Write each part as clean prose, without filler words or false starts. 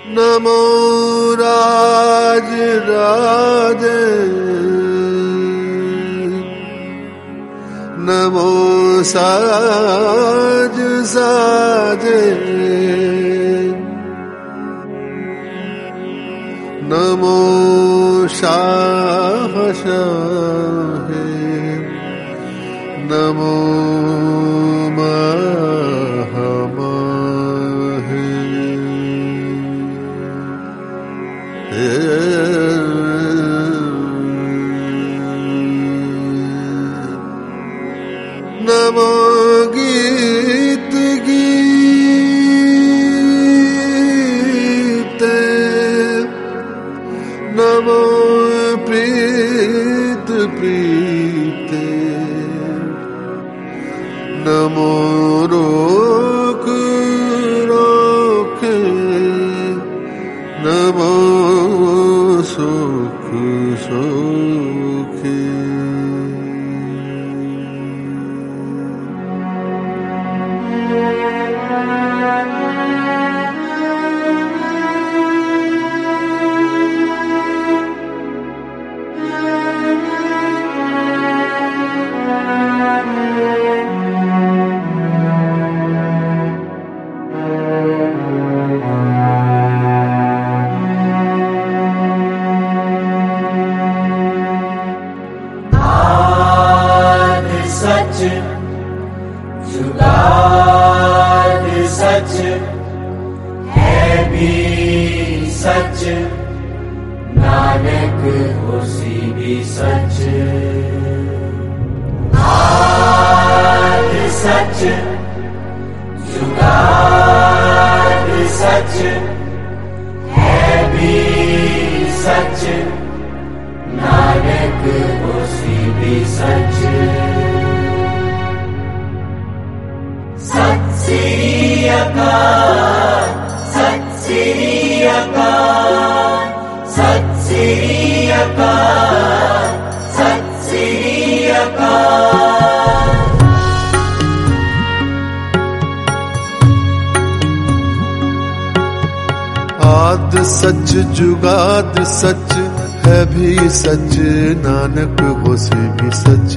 नमो राज राजे, नमो साज साजे, नमो शाह शाहे, नमो महामाहे। नमो गीत गीते, नमो प्रीत प्रीते, नमो रोक रोके, नमो सुख सुखे। सच जुगाद सच है भी सच, नानक होसी भी सच। आद सच जुगाद सच है भी सच, नानक होसी भी सच। सत श्री अकाल, सत श्री अकाल, सत श्री अकाल, सत श्री अकाल। आद सच जुगाद सच है भी सच, नानक होसी भी सच।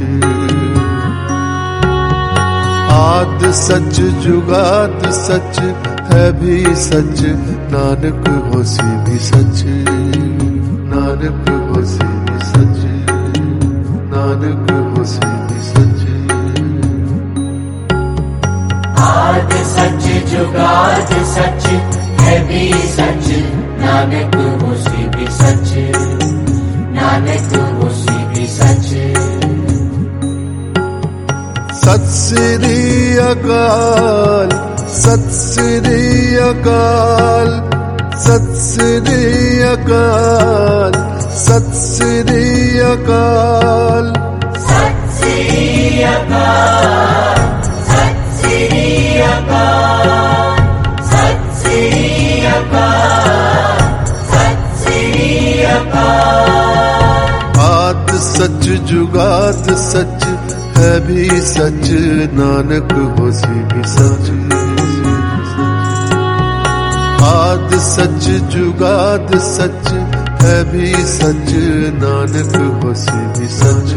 आद सच जुगाद सच है भी सच, नानक होसी भी सच। नानक होसी भी सच, नानक होसी भी सच। आद सच जुगाद सच है भी सच, नानक होसी भी सच, नानक होसी भी सच। सत श्री अकाल, सत श्री अकाल, सत श्री अकाल, सत श्री अकाल। सत श्री अकाल, सत श्री अकाल, सत श्री अकाल, सत श्री अकाल। आद सच जुगाद सच है भी सच, नानक होसी भी सच। आद सच जुगाद सच है भी सच, नानक होसी भी सच।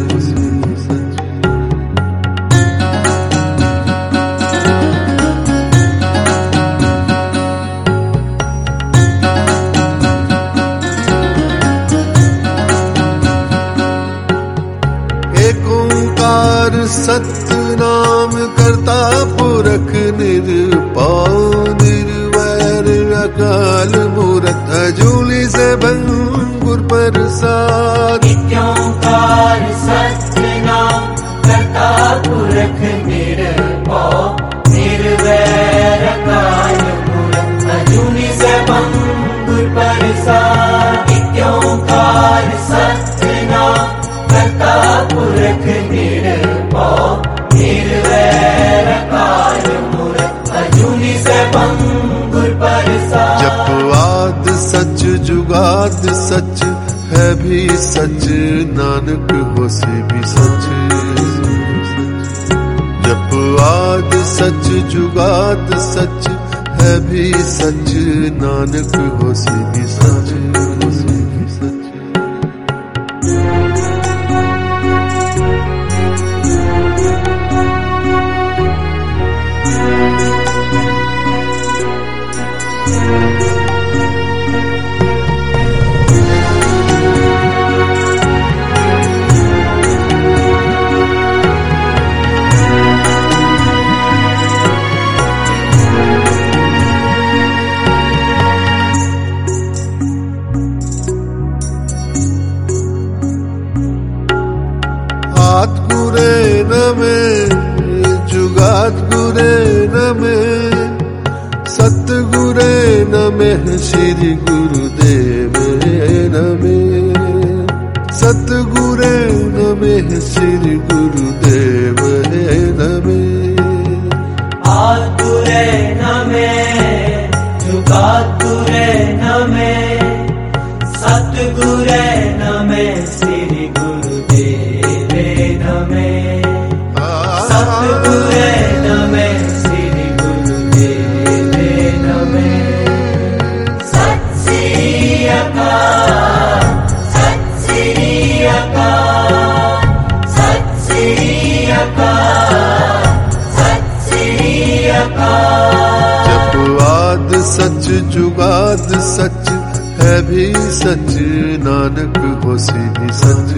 सतनाम करता पुरख निरपौ, निर्वैर अकाल मूरत अजूली से भंगुर प्रसाद। नित्योंकार सतनाम करता पुरख निरपौ, निर्वैर अकाल मूरत अजूली से भंगुर प्रसाद। नित्योंकार सतनाम करता पुरख निरपौ, निर्वैर अकाल मूरत अजूनी से भंगुर प्रसाद। जप आद सच जुगाद सच है भी सच, नानक होसी भी सच। जप आद सच जुगाद सच है भी सच, नानक होसी भी सच, होसी भी सच। गुरे न में जुगात गुरे न में, सतगुरे न में श्री गुरुदेव न में, सतगुरे न में श्री गुरुदेव न में। आतुरे न में जुगात गुरे न में, सतगुरे न में श्री गुरुदेव नमे, सतगुरे नमे श्री गुरुदेव नमे। सत श्री अकाल, सत श्री अकाल, सत श्री अकाल, सत श्री अकाल। जपवाद सच जुगाद सच है भी सच, नानक होसी भी सच।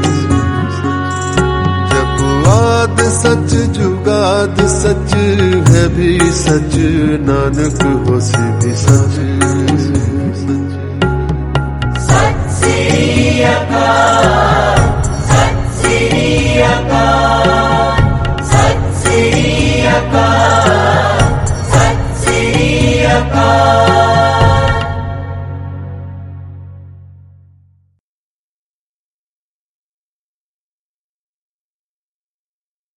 जपवाद सच जुगाद सच है भी सच, नानक होसी भी सच। सत श्री अकाल, सत श्री अकाल, सत श्री अकाल, सत श्री अकाल।